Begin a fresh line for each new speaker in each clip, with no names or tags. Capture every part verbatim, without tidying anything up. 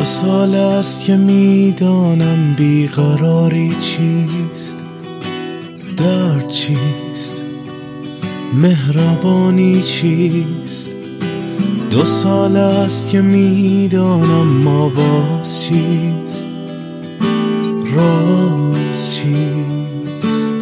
سال است که میدانم بیقراری چیست، درد چیست، مهربانی چیست. دو سال است که میدانم آواز چیست، راز چیست.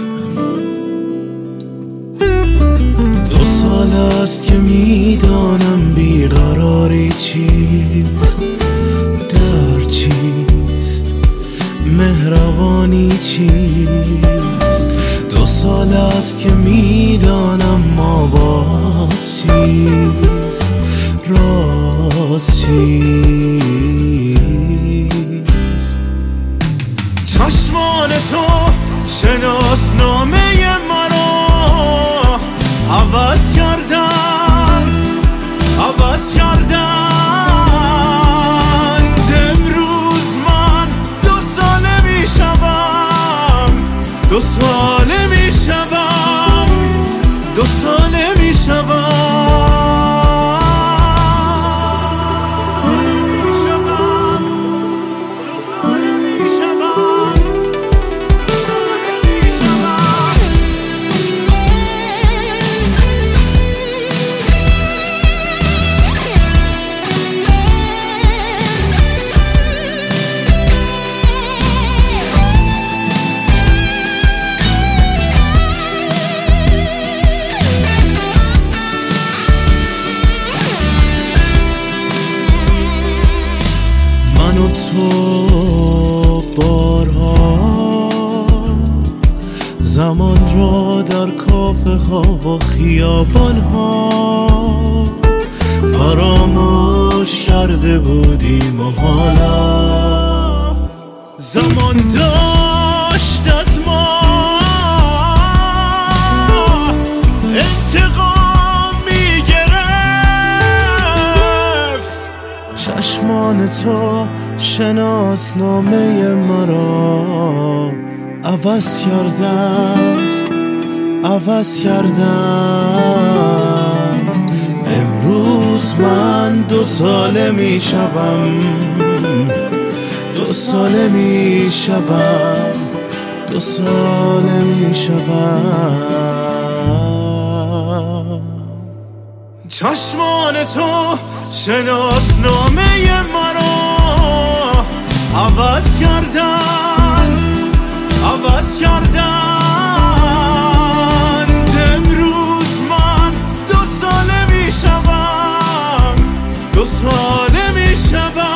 دو سال است که میدانم بیقراری چیست، درد چیست، مهربانی چیست. دو سال است که میدانم آواز چیست، راز چیست. چشمان تو شناسنامه مرا عوض کردن، عوض کردن. دو ساله می شوم، دو ساله می تو بارها زمان را در کافه ها و خیابان ها فراموش کرده بودیم و حالا زمان داشت از ما انتقام میگرفت. چشمان تو شناسنامه مرا عوض کردند، عوض کردند. امروز من دو ساله می شوم، دو ساله می شوم، دو ساله می شوم. چشمان تو شناسنامه مرا عوض کردن، عوض کردن. امروز من دو ساله می شوم، دو ساله می شوم.